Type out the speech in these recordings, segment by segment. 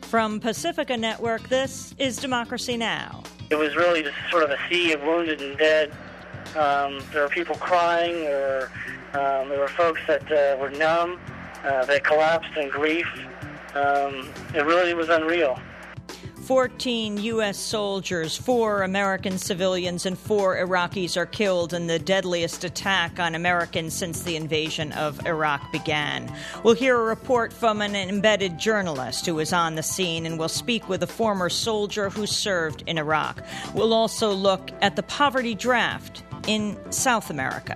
From Pacifica Network, this is Democracy Now! It was really just sort of a sea of wounded and dead. There were people crying, or there were folks that were numb, that collapsed in grief. It really was unreal. 14 U.S. soldiers, 4 American civilians, and 4 Iraqis are killed in the deadliest attack on Americans since the invasion of Iraq began. We'll hear a report from an embedded journalist who was on the scene, and we'll speak with a former soldier who served in Iraq. We'll also look at the poverty draft in South America.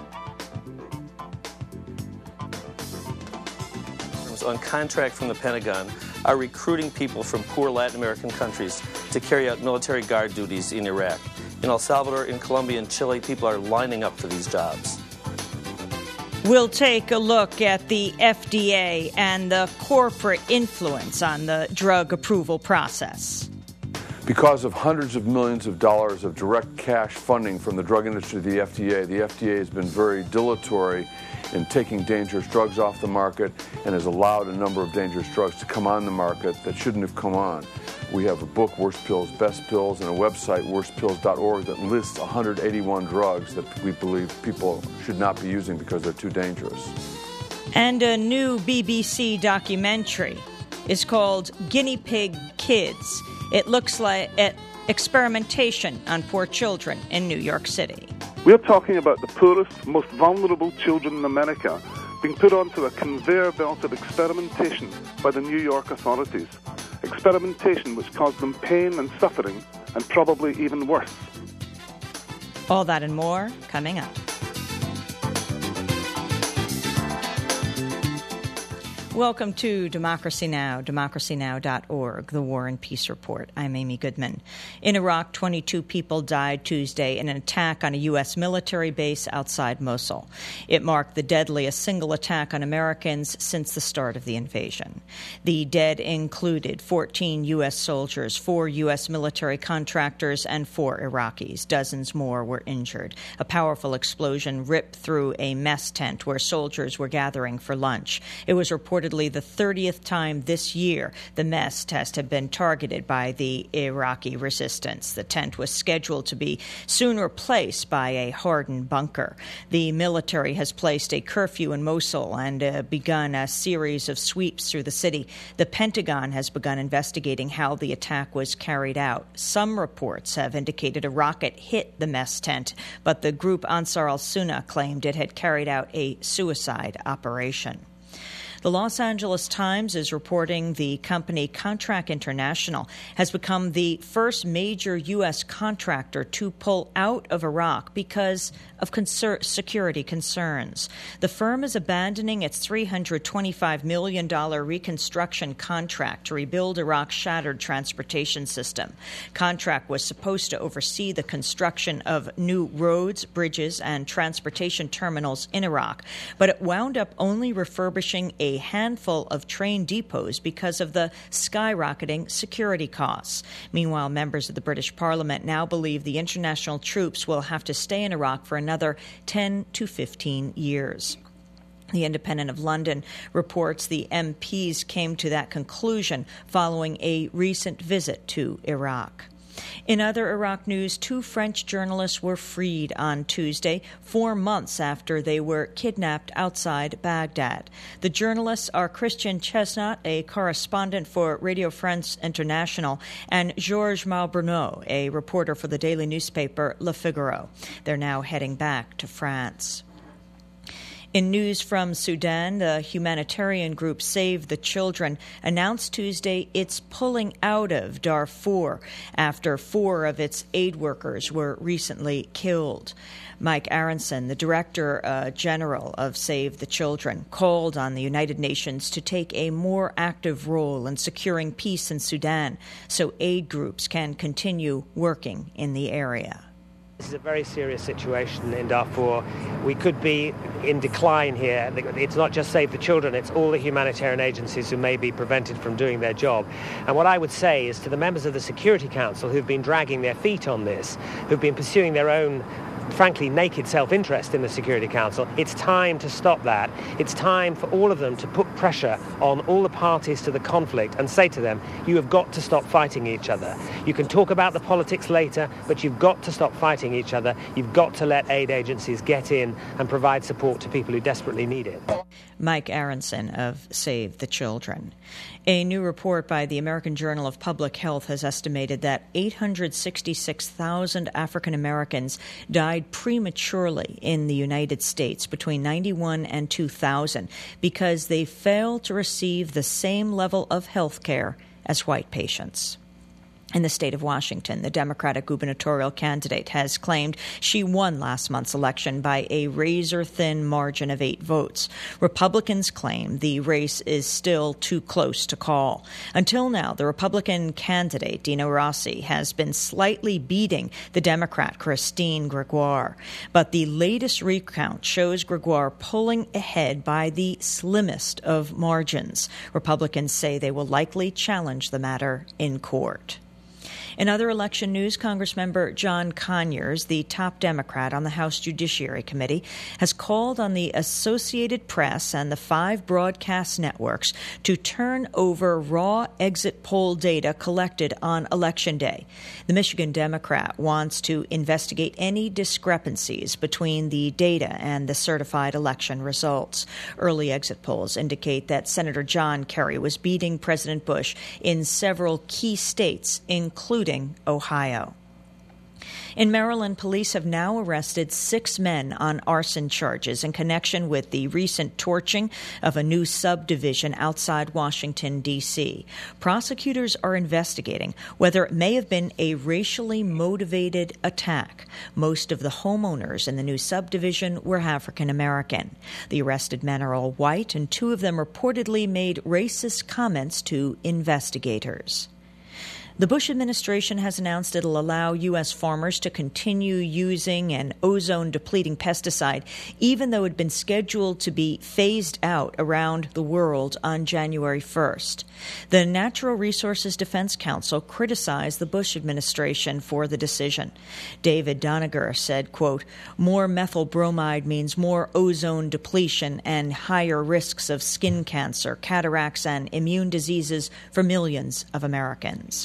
On contract from the Pentagon are recruiting people from poor Latin American countries to carry out military guard duties in Iraq. In El Salvador, in Colombia, and Chile, people are lining up for these jobs. We'll take a look at the FDA and the corporate influence on the drug approval process. Because of hundreds of millions of dollars of direct cash funding from the drug industry to the FDA has been very dilatory in taking dangerous drugs off the market and has allowed a number of dangerous drugs to come on the market that shouldn't have come on. We have a book, Worst Pills, Best Pills, and a website, worstpills.org, that lists 181 drugs that we believe people should not be using because they're too dangerous. And a new BBC documentary is called Guinea Pig Kids. It looks like experimentation on poor children in New York City. We're talking about the poorest, most vulnerable children in America being put onto a conveyor belt of experimentation by the New York authorities. Experimentation which caused them pain and suffering, and probably even worse. All that and more coming up. Welcome to Democracy Now!, democracynow.org, the War and Peace Report. I'm Amy Goodman. In Iraq, 22 people died Tuesday in an attack on a U.S. military base outside Mosul. It marked the deadliest single attack on Americans since the start of the invasion. The dead included 14 U.S. soldiers, 4 U.S. military contractors, and 4 Iraqis. Dozens more were injured. A powerful explosion ripped through a mess tent where soldiers were gathering for lunch. It was reportedly the 30th time this year the mess test had been targeted by the Iraqi resistance. The tent was scheduled to be soon replaced by a hardened bunker. The military has placed a curfew in Mosul and begun a series of sweeps through the city. The Pentagon has begun investigating how the attack was carried out. Some reports have indicated a rocket hit the mess tent, but the group Ansar al-Sunnah claimed it had carried out a suicide operation. The Los Angeles Times is reporting the company Contract International has become the first major U.S. contractor to pull out of Iraq because of security concerns. The firm is abandoning its $325 million reconstruction contract to rebuild Iraq's shattered transportation system. Contract was supposed to oversee the construction of new roads, bridges, and transportation terminals in Iraq, but it wound up only refurbishing a handful of train depots because of the skyrocketing security costs. Meanwhile, members of the British Parliament now believe the international troops will have to stay in Iraq for another 10 to 15 years. The Independent of London reports the MPs came to that conclusion following a recent visit to Iraq. In other Iraq news, 2 French journalists were freed on Tuesday, 4 months after they were kidnapped outside Baghdad. The journalists are Christian Chesnot, a correspondent for Radio France International, and Georges Malbrunot, a reporter for the daily newspaper Le Figaro. They're now heading back to France. In news from Sudan, the humanitarian group Save the Children announced Tuesday it's pulling out of Darfur after 4 of its aid workers were recently killed. Mike Aronson, the Director General of Save the Children, called on the United Nations to take a more active role in securing peace in Sudan so aid groups can continue working in the area. This is a very serious situation in Darfur. We could be in decline here. It's not just Save the Children, it's all the humanitarian agencies who may be prevented from doing their job. And what I would say is to the members of the Security Council who've been dragging their feet on this, who've been pursuing their own frankly, naked self-interest in the Security Council. It's time to stop that. It's time for all of them to put pressure on all the parties to the conflict and say to them, you have got to stop fighting each other. You can talk about the politics later, but you've got to stop fighting each other. You've got to let aid agencies get in and provide support to people who desperately need it. Mike Aronson of Save the Children. A new report by the American Journal of Public Health has estimated that 866,000 African Americans died prematurely in the United States between 1991 and 2000 because they failed to receive the same level of health care as white patients. In the state of Washington, the Democratic gubernatorial candidate has claimed she won last month's election by a razor-thin margin of 8 votes. Republicans claim the race is still too close to call. Until now, the Republican candidate, Dino Rossi, has been slightly beating the Democrat, Christine Gregoire. But the latest recount shows Gregoire pulling ahead by the slimmest of margins. Republicans say they will likely challenge the matter in court. In other election news, Congressmember John Conyers, the top Democrat on the House Judiciary Committee, has called on the Associated Press and the 5 broadcast networks to turn over raw exit poll data collected on Election Day. The Michigan Democrat wants to investigate any discrepancies between the data and the certified election results. Early exit polls indicate that Senator John Kerry was beating President Bush in several key states, including Ohio. In Maryland, police have now arrested 6 men on arson charges in connection with the recent torching of a new subdivision outside Washington, D.C. Prosecutors are investigating whether it may have been a racially motivated attack. Most of the homeowners in the new subdivision were African American. The arrested men are all white, and 2 of them reportedly made racist comments to investigators. The Bush administration has announced it'll allow U.S. farmers to continue using an ozone-depleting pesticide, even though it had been scheduled to be phased out around the world on January 1st. The Natural Resources Defense Council criticized the Bush administration for the decision. David Doniger said, quote, more methyl bromide means more ozone depletion and higher risks of skin cancer, cataracts, and immune diseases for millions of Americans.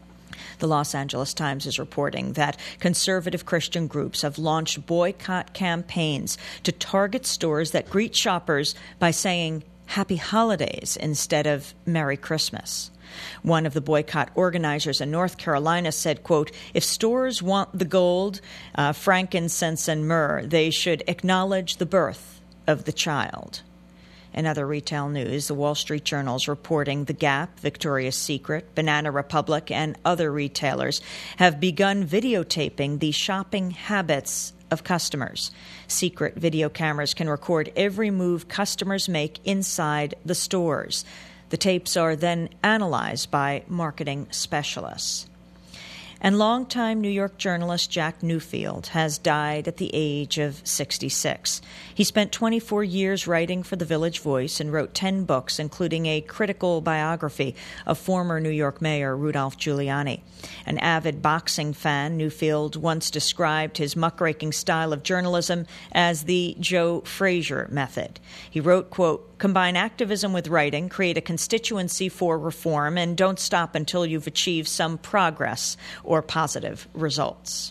The Los Angeles Times is reporting that conservative Christian groups have launched boycott campaigns to target stores that greet shoppers by saying Happy Holidays instead of Merry Christmas. One of the boycott organizers in North Carolina said, quote, if stores want the gold, frankincense, and myrrh, they should acknowledge the birth of the child. In other retail news, the Wall Street Journal is reporting The Gap, Victoria's Secret, Banana Republic, and other retailers have begun videotaping the shopping habits of customers. Secret video cameras can record every move customers make inside the stores. The tapes are then analyzed by marketing specialists. And longtime New York journalist Jack Newfield has died at the age of 66. He spent 24 years writing for The Village Voice and wrote 10 books, including a critical biography of former New York Mayor Rudolph Giuliani. An avid boxing fan, Newfield once described his muckraking style of journalism as the Joe Frazier method. He wrote, quote, combine activism with writing, create a constituency for reform, and don't stop until you've achieved some progress or positive results.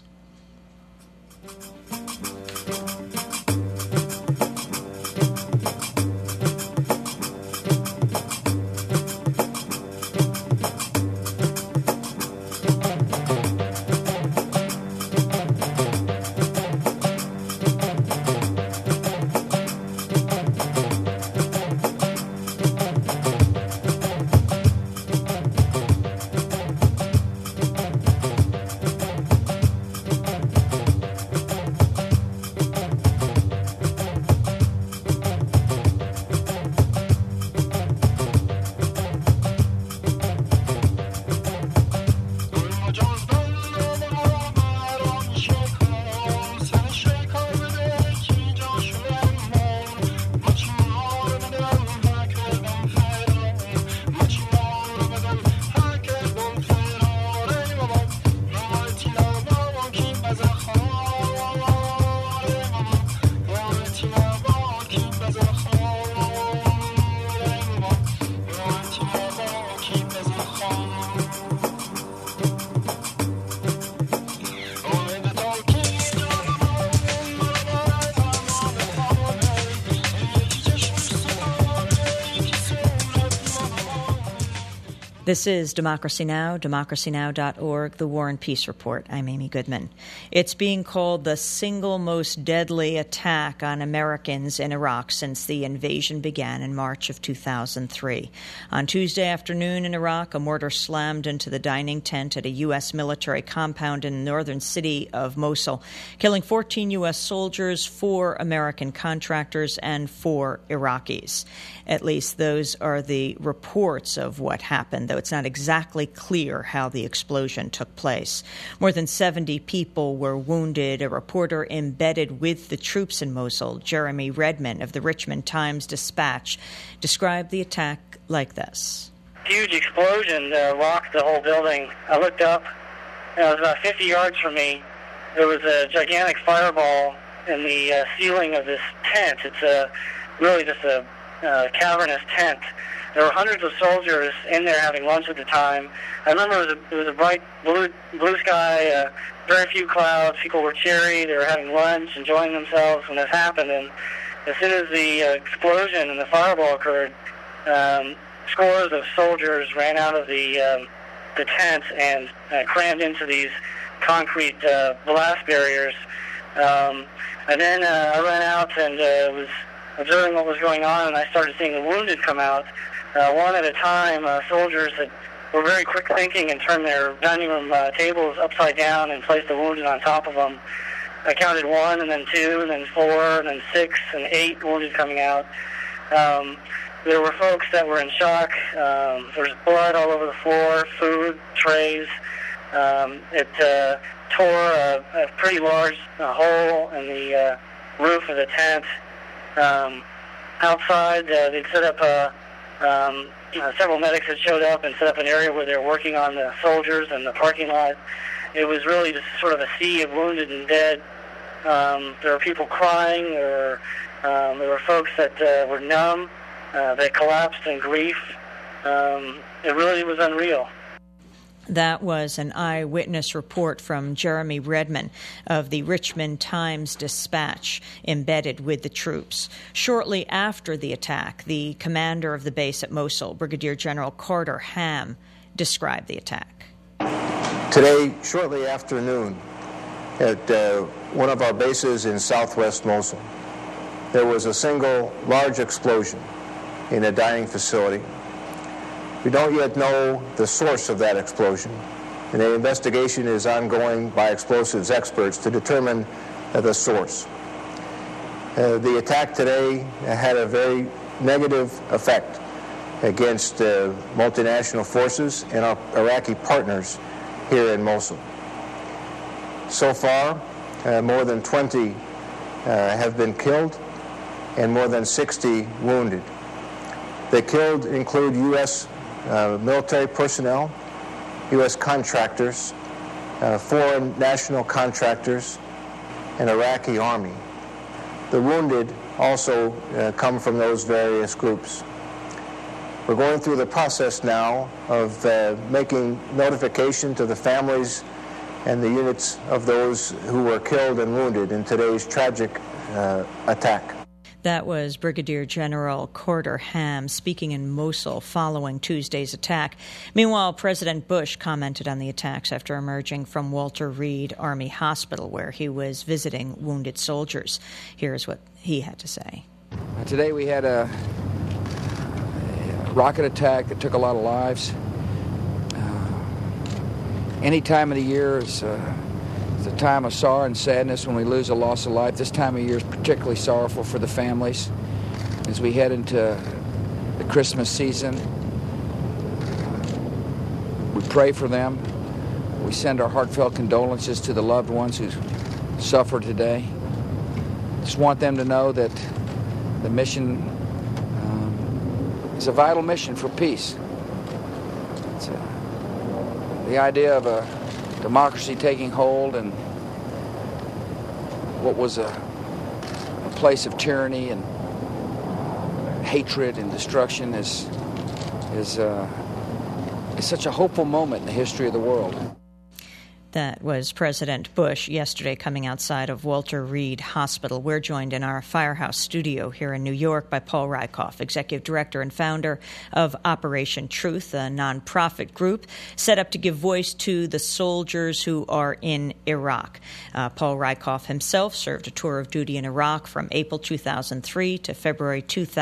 This is Democracy Now!, democracynow.org, The War and Peace Report. I'm Amy Goodman. It's being called the single most deadly attack on Americans in Iraq since the invasion began in March of 2003. On Tuesday afternoon in Iraq, a mortar slammed into the dining tent at a U.S. military compound in the northern city of Mosul, killing 14 U.S. soldiers, 4 American contractors, and 4 Iraqis. At least those are the reports of what happened, though it's not exactly clear how the explosion took place. More than 70 people were wounded. A reporter embedded with the troops in Mosul, Jeremy Redman of the Richmond Times-Dispatch, described the attack like this. Huge explosion rocked the whole building. I looked up, and it was about 50 yards from me. There was a gigantic fireball in the ceiling of this tent. It's really just a cavernous tent. There were hundreds of soldiers in there having lunch at the time. I remember it was a bright blue sky, very few clouds. People were cheery. They were having lunch, enjoying themselves when this happened. And as soon as the explosion and the fireball occurred, scores of soldiers ran out of the tent and crammed into these concrete blast barriers. And then I ran out and was observing what was going on, and I started seeing the wounded come out. One at a time, soldiers that were very quick thinking and turned their dining room tables upside down and placed the wounded on top of them. I counted 1, and then 2, and then 4, and then 6, and 8 wounded coming out. There were folks that were in shock. There was blood all over the floor, food, trays. It tore a pretty large hole in the roof of the tent. Outside, they'd set up several medics had showed up and set up an area where they were working on the soldiers and the parking lot. It was really just sort of a sea of wounded and dead. There were people crying. There were folks that were numb. They collapsed in grief. It really was unreal. That was an eyewitness report from Jeremy Redman of the Richmond Times-Dispatch, embedded with the troops. Shortly after the attack, the commander of the base at Mosul, Brigadier General Carter Ham, described the attack. Today, shortly after noon, at one of our bases in southwest Mosul, there was a single large explosion in a dining facility. We don't yet know the source of that explosion, and an investigation is ongoing by explosives experts to determine the source. The attack today had a very negative effect against multinational forces and our Iraqi partners here in Mosul. So far, more than 20 have been killed and more than 60 wounded. The killed include U.S. Military personnel, U.S. contractors, foreign national contractors, and Iraqi army. The wounded also come from those various groups. We're going through the process now of making notification to the families and the units of those who were killed and wounded in today's tragic attack. That was Brigadier General Carter Ham speaking in Mosul following Tuesday's attack. Meanwhile, President Bush commented on the attacks after emerging from Walter Reed Army Hospital, where he was visiting wounded soldiers. Here's what he had to say. Today we had a rocket attack that took a lot of lives. Any time of the year is a time of sorrow and sadness when we lose a loss of life. This time of year is particularly sorrowful for the families as we head into the Christmas season. We pray for them. We send our heartfelt condolences to the loved ones who suffered today. Just want them to know that the mission is a vital mission for peace. It's the idea of a democracy taking hold and what was a place of tyranny and such a hopeful moment in the history of the world. That was President Bush yesterday coming outside of Walter Reed Hospital. We're joined in our Firehouse studio here in New York by Paul Rieckhoff, Executive Director and founder of Operation Truth, a nonprofit group set up to give voice to the soldiers who are in Iraq. Paul Rieckhoff himself served a tour of duty in Iraq from April 2003 to February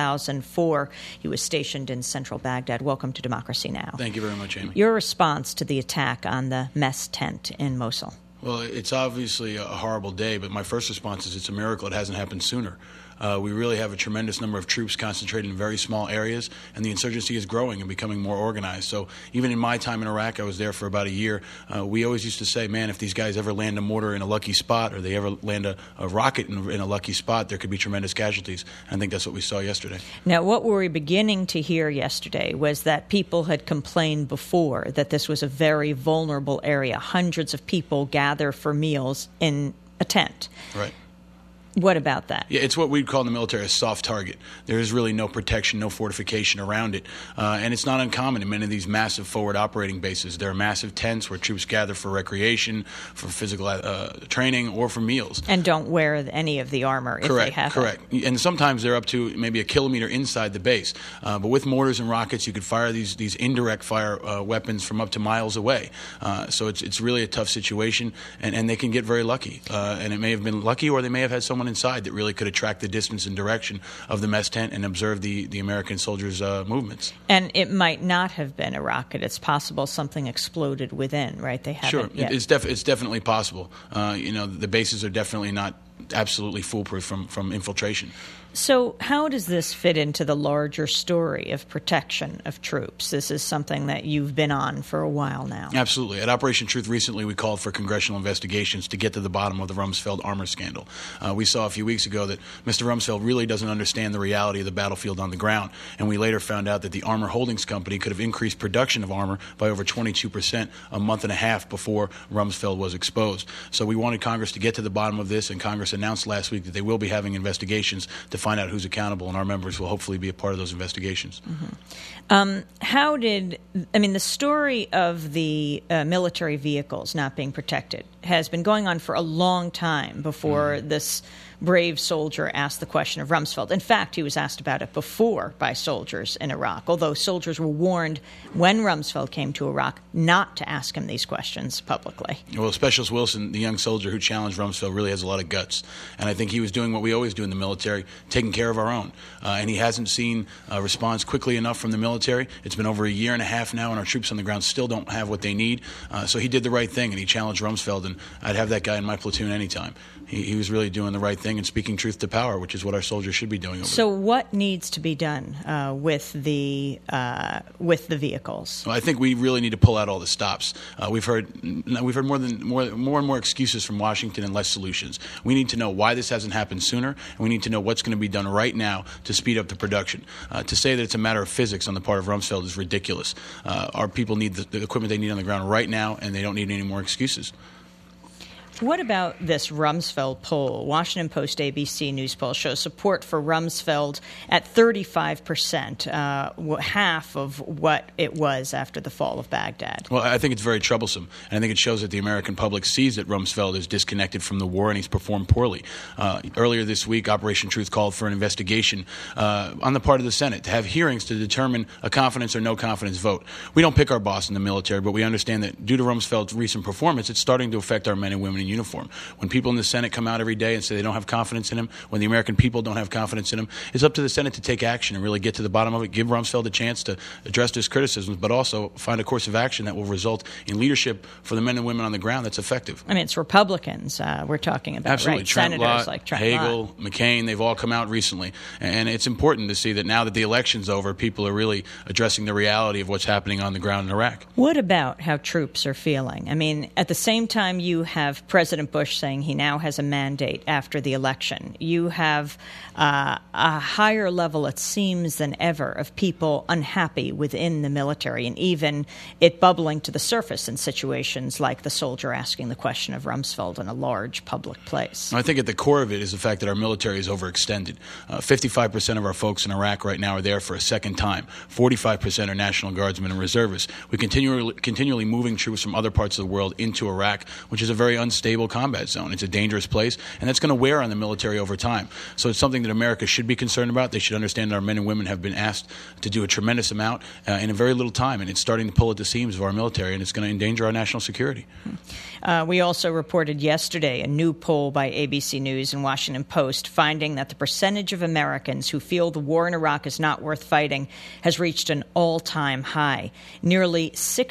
2004. He was stationed in central Baghdad. Welcome to Democracy Now! Thank you very much, Amy. Your response to the attack on the mess tent in Mosul? Well, it's obviously a horrible day, but my first response is it's a miracle it hasn't happened sooner. We really have a tremendous number of troops concentrated in very small areas, and the insurgency is growing and becoming more organized. So even in my time in Iraq, I was there for about a year, we always used to say, man, if these guys ever land a mortar in a lucky spot or they ever land a rocket in a lucky spot, there could be tremendous casualties. And I think that's what we saw yesterday. Now, what we were beginning to hear yesterday was that people had complained before that this was a very vulnerable area. Hundreds of people gather for meals in a tent. Right. What about that? Yeah, it's what we'd call in the military a soft target. There is really no protection, no fortification around it. And it's not uncommon in many of these massive forward operating bases. There are massive tents where troops gather for recreation, for physical training, or for meals. And don't wear any of the armor if they have Correct. And sometimes they're up to maybe a kilometer inside the base. But with mortars and rockets, you could fire these indirect fire weapons from up to miles away. So it's really a tough situation, and they can get very lucky. And it may have been lucky, or they may have had someone inside that really could attract the distance and direction of the mess tent and observe the American soldiers' movements. And it might not have been a rocket. It's possible something exploded within, right? They haven't yet. It's definitely possible. The bases are definitely not absolutely foolproof from infiltration. So how does this fit into the larger story of protection of troops? This is something that you've been on for a while now. Absolutely. At Operation Truth recently, we called for congressional investigations to get to the bottom of the Rumsfeld armor scandal. We saw a few weeks ago that Mr. Rumsfeld really doesn't understand the reality of the battlefield on the ground, and we later found out that the Armor Holdings Company could have increased production of armor by over 22% a month and a half before Rumsfeld was exposed. So we wanted Congress to get to the bottom of this, and Congress announced last week that they will be having investigations to find out who's accountable, and our members will hopefully be a part of those investigations. Mm-hmm. The story of the military vehicles not being protected has been going on for a long time before this brave soldier asked the question of Rumsfeld. In fact, he was asked about it before by soldiers in Iraq, although soldiers were warned when Rumsfeld came to Iraq not to ask him these questions publicly. Well, Specialist Wilson, the young soldier who challenged Rumsfeld, really has a lot of guts. And I think he was doing what we always do in the military, taking care of our own. And he hasn't seen a response quickly enough from the military. It's been over a year and a half now, and our troops on the ground still don't have what they need. So he did the right thing, and he challenged Rumsfeld, and I'd have that guy in my platoon anytime. He was really doing the right thing and speaking truth to power, which is what our soldiers should be doing. So what needs to be done with the vehicles? Well, I think we really need to pull out all the stops. We've heard more and more excuses from Washington and less solutions. We need to know why this hasn't happened sooner, and we need to know what's going to be done right now to speed up the production. To say that it's a matter of physics on the part of Rumsfeld is ridiculous. Our people need the equipment they need on the ground right now, and they don't need any more excuses. What about this Rumsfeld poll? Washington Post ABC News poll shows support for Rumsfeld at 35%, half of what it was after the fall of Baghdad. Well, I think it's very troublesome, and I think it shows that the American public sees that Rumsfeld is disconnected from the war and he's performed poorly. Earlier this week, Operation Truth called for an investigation on the part of the Senate to have hearings to determine a confidence or no confidence vote. We don't pick our boss in the military, but we understand that due to Rumsfeld's recent performance, it's starting to affect our men and women in uniform. When people in the Senate come out every day and say they don't have confidence in him, when the American people don't have confidence in him, it's up to the Senate to take action and really get to the bottom of it, give Rumsfeld a chance to address his criticisms, but also find a course of action that will result in leadership for the men and women on the ground that's effective. It's Republicans we're talking about, absolutely. Right? Trent Senators Lott, like Trent Hagel, Lott. McCain, they've all come out recently. And it's important to see that now that the election's over, people are really addressing the reality of what's happening on the ground in Iraq. What about how troops are feeling? At the same time you have President Bush saying he now has a mandate after the election. You have a higher level, it seems, than ever of people unhappy within the military, and even it bubbling to the surface in situations like the soldier asking the question of Rumsfeld in a large public place. I think at the core of it is the fact that our military is overextended. 55% of our folks in Iraq right now are there for a second time. 45% are National Guardsmen and reservists. We continually moving troops from other parts of the world into Iraq, which is a very unstable combat zone. It's a dangerous place, and that's going to wear on the military over time. So it's something that America should be concerned about. They should understand that our men and women have been asked to do a tremendous amount in a very little time, and it's starting to pull at the seams of our military, and it's going to endanger our national security. We also reported yesterday a new poll by ABC News and Washington Post finding that the percentage of Americans who feel the war in Iraq is not worth fighting has reached an all-time high. Nearly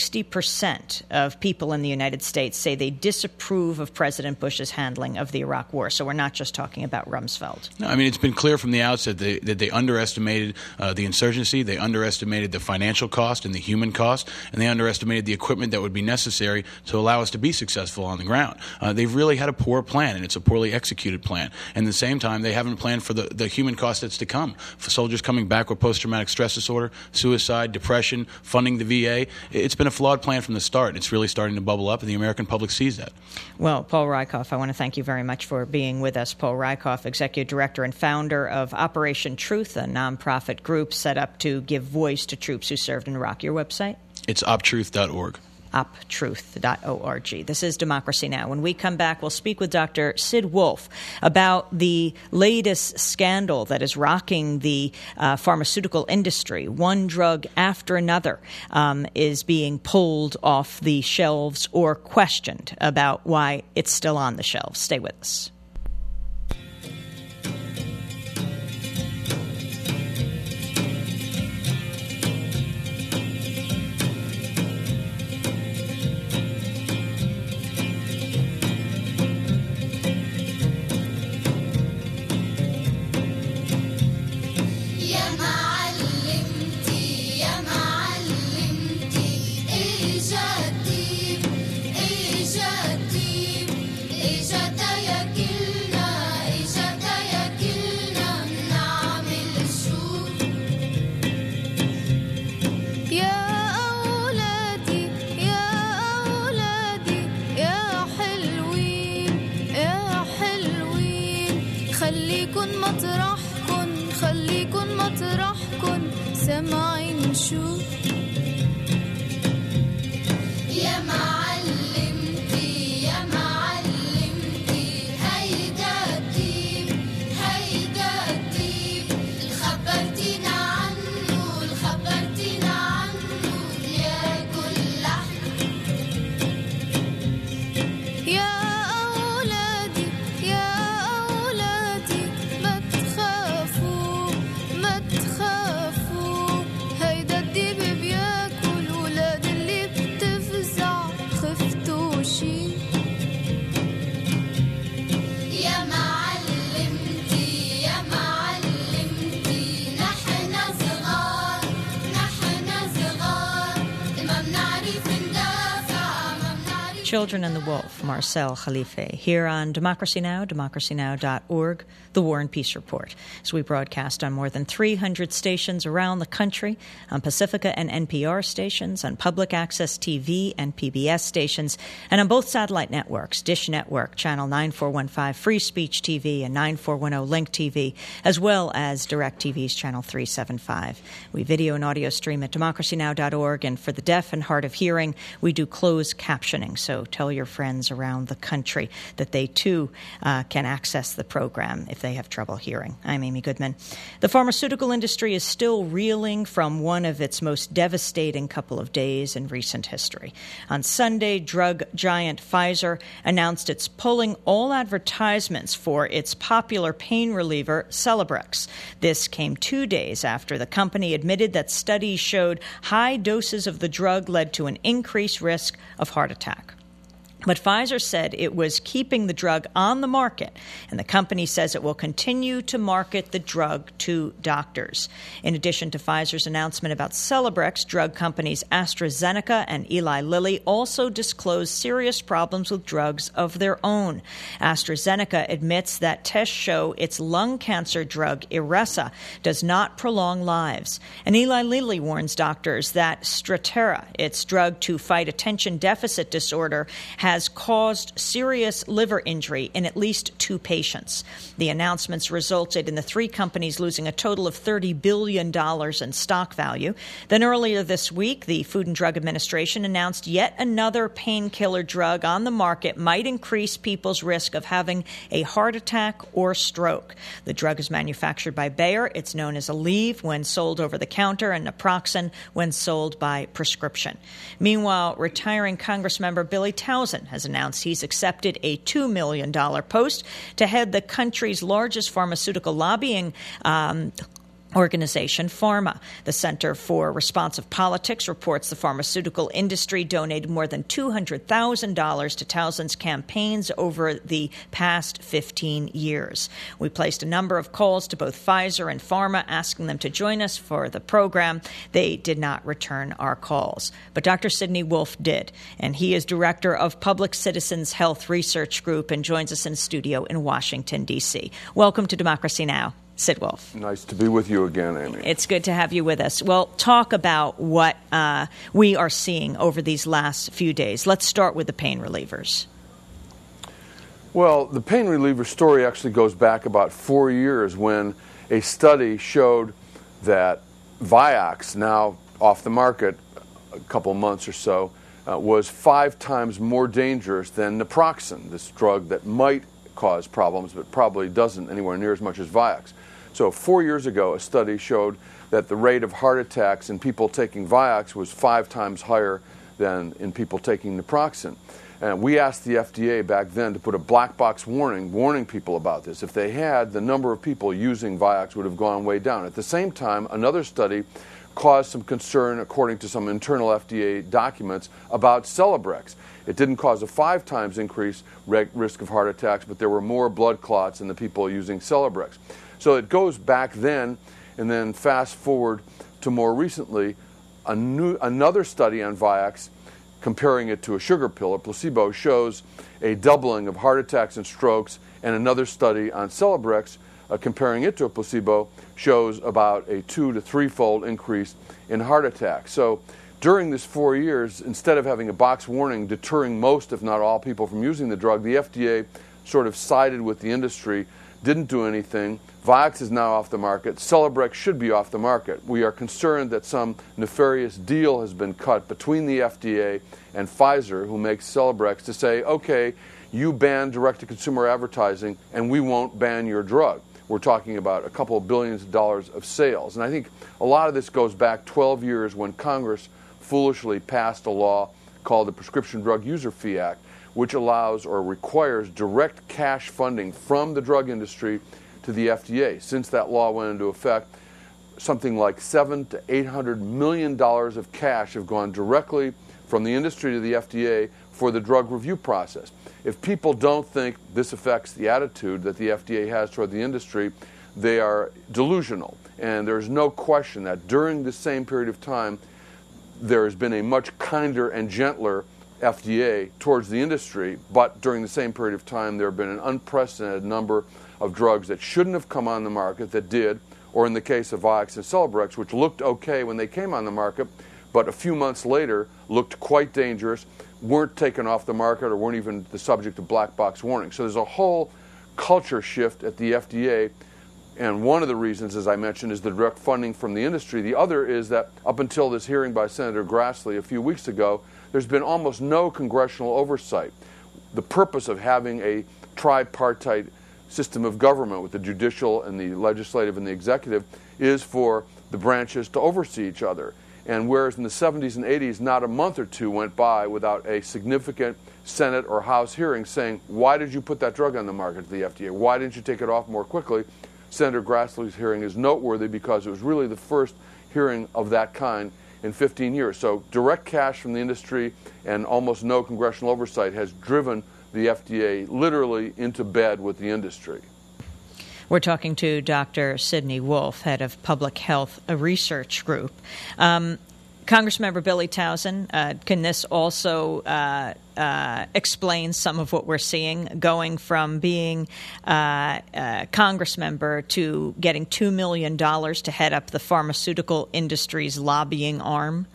60% of people in the United States say they disapprove of President Bush's handling of the Iraq war. So we're not just talking about Rumsfeld. No, I mean, it's been clear from the outset that they underestimated the insurgency, they underestimated the financial cost and the human cost, and they underestimated the equipment that would be necessary to allow us to be successful on the ground. They've really had a poor plan, and it's a poorly executed plan. And at the same time, they haven't planned for the human cost that's to come. For soldiers coming back with post-traumatic stress disorder, suicide, depression, funding the VA. It's been a flawed plan from the start. It's really starting to bubble up, and the American public sees that. Well, Paul Rieckhoff, I want to thank you very much for being with us. Paul Rieckhoff, Executive Director and founder of Operation Truth, a nonprofit group set up to give voice to troops who served in Iraq. Your website? It's optruth.org. optruth.org. This is Democracy Now! When we come back, we'll speak with Dr. Sid Wolf about the latest scandal that is rocking the pharmaceutical industry. One drug after another is being pulled off the shelves or questioned about why it's still on the shelves. Stay with us. سامعين شو يا معلمتي يا معلمتي هيدا الديب خبرتينا عنه ياكل لحم يا أولادي ما تخافوا هيدا الديب بياكل ولاد اللي بتفزع خفتوا شي يا معلمتي نحن صغار ما بنعرف ندافع Children and the Wolf, Marcel Khalife, here on Democracy Now!, democracynow.org, The War and Peace Report. As we broadcast on more than 300 stations around the country, on Pacifica and NPR stations, on public access TV and PBS stations, and on both satellite networks, Dish Network, Channel 9415, Free Speech TV, and 9410 Link TV, as well as DirecTV's Channel 375. We video and audio stream at democracynow.org, and for the deaf and hard of hearing, we do closed captioning, so tell your friends around the country that they too can access the program if they have trouble hearing. I'm Amy Goodman. The pharmaceutical industry is still reeling from one of its most devastating couple of days in recent history. On Sunday, drug giant Pfizer announced it's pulling all advertisements for its popular pain reliever Celebrex. This came 2 days after the company admitted that studies showed high doses of the drug led to an increased risk of heart attack. But Pfizer said it was keeping the drug on the market, and the company says it will continue to market the drug to doctors. In addition to Pfizer's announcement about Celebrex, drug companies AstraZeneca and Eli Lilly also disclosed serious problems with drugs of their own. AstraZeneca admits that tests show its lung cancer drug Iressa does not prolong lives. And Eli Lilly warns doctors that Strattera, its drug to fight attention deficit disorder, has caused serious liver injury in at least 2 patients. The announcements resulted in the 3 companies losing a total of $30 billion in stock value. Then earlier this week, the Food and Drug Administration announced yet another painkiller drug on the market might increase people's risk of having a heart attack or stroke. The drug is manufactured by Bayer. It's known as Aleve when sold over the counter and Naproxen when sold by prescription. Meanwhile, retiring Congressmember Billy Townsend has announced he's accepted a $2 million post to head the country's largest pharmaceutical lobbying organization, PhRMA. The Center for Responsive Politics reports the pharmaceutical industry donated more than $200,000 to Townsend's campaigns over the past 15 years. We placed a number of calls to both Pfizer and PhRMA asking them to join us for the program. They did not return our calls. But Dr. Sidney Wolf did, and he is director of Public Citizens Health Research Group and joins us in studio in Washington, D.C. Welcome to Democracy Now!, Sid Wolf. Nice to be with you again, Amy. It's good to have you with us. Well, talk about what we are seeing over these last few days. Let's start with the pain relievers. Well, the pain reliever story actually goes back about 4 years when a study showed that Vioxx, now off the market a couple months or so, was 5 times more dangerous than Naproxen, this drug that might cause problems but probably doesn't anywhere near as much as Vioxx. So 4 years ago, a study showed that the rate of heart attacks in people taking Vioxx was 5 times higher than in people taking Naproxen. And we asked the FDA back then to put a black box warning people about this. If they had, the number of people using Vioxx would have gone way down. At the same time, another study caused some concern, according to some internal FDA documents, about Celebrex. It didn't cause a 5 times increase risk of heart attacks, but there were more blood clots in the people using Celebrex. So it goes back then, and then fast forward to more recently, another study on Vioxx, comparing it to a sugar pill, a placebo, shows a doubling of heart attacks and strokes, and another study on Celebrex, comparing it to a placebo, shows about a 2 to 3-fold increase in heart attacks. So during this 4 years, instead of having a box warning deterring most, if not all, people from using the drug, the FDA sort of sided with the industry, didn't do anything. Vioxx is now off the market. Celebrex should be off the market. We are concerned that some nefarious deal has been cut between the FDA and Pfizer, who makes Celebrex, to say, okay, you ban direct-to-consumer advertising and we won't ban your drug. We're talking about a couple of billions of dollars of sales. And I think a lot of this goes back 12 years when Congress foolishly passed a law called the Prescription Drug User Fee Act, which allows or requires direct cash funding from the drug industry to the FDA. Since that law went into effect, something like $700 to $800 million of cash have gone directly from the industry to the FDA for the drug review process. If people don't think this affects the attitude that the FDA has toward the industry, they are delusional. And there's no question that during the same period of time, there has been a much kinder and gentler FDA towards the industry, but during the same period of time, there have been an unprecedented number of drugs that shouldn't have come on the market that did, or in the case of Vioxx and Celebrex, which looked okay when they came on the market, but a few months later looked quite dangerous, weren't taken off the market, or weren't even the subject of black box warning. So there's a whole culture shift at the FDA, and one of the reasons, as I mentioned, is the direct funding from the industry. The other is that up until this hearing by Senator Grassley a few weeks ago, there's been almost no congressional oversight. The purpose of having a tripartite system of government with the judicial and the legislative and the executive is for the branches to oversee each other. And whereas in the 70s and 80s, not a month or two went by without a significant Senate or House hearing saying, why did you put that drug on the market to the FDA? Why didn't you take it off more quickly? Senator Grassley's hearing is noteworthy because it was really the first hearing of that kind in 15 years. So direct cash from the industry and almost no congressional oversight has driven the FDA literally into bed with the industry. We're talking to Dr. Sidney Wolf, head of Public Health Research Group. Congressmember Billy Towson, can this also explain some of what we're seeing, going from being a Congressmember to getting $2 million to head up the pharmaceutical industry's lobbying arm?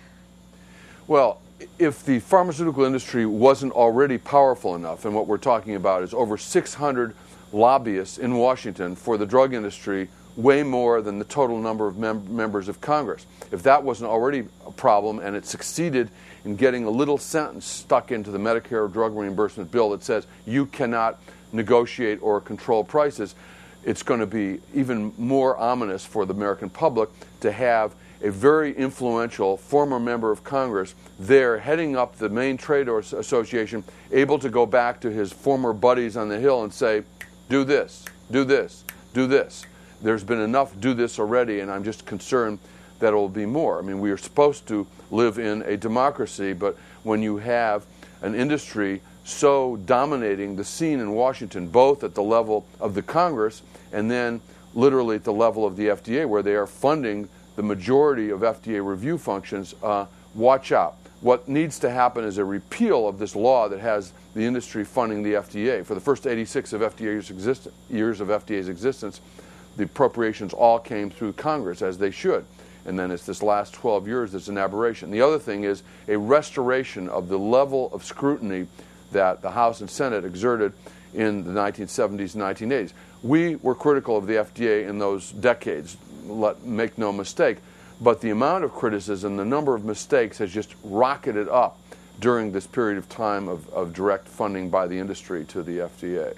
Well, if the pharmaceutical industry wasn't already powerful enough, and what we're talking about is over 600 lobbyists in Washington for the drug industry, way more than the total number of members of Congress. If that wasn't already a problem and it succeeded in getting a little sentence stuck into the Medicare drug reimbursement bill that says you cannot negotiate or control prices, it's going to be even more ominous for the American public to have a very influential former member of Congress there heading up the main trade association, able to go back to his former buddies on the Hill and say, do this, do this, do this. There's been enough do this already, and I'm just concerned that it will be more. I mean, we are supposed to live in a democracy, but when you have an industry so dominating the scene in Washington, both at the level of the Congress and then literally at the level of the FDA, where they are funding the majority of FDA review functions, watch out. What needs to happen is a repeal of this law that has the industry funding the FDA. For the first 86 of years of FDA's existence, the appropriations all came through Congress, as they should. And then it's this last 12 years that's an aberration. The other thing is a restoration of the level of scrutiny that the House and Senate exerted in the 1970s and 1980s. We were critical of the FDA in those decades, make no mistake, but the amount of criticism, the number of mistakes has just rocketed up during this period of time of direct funding by the industry to the FDA.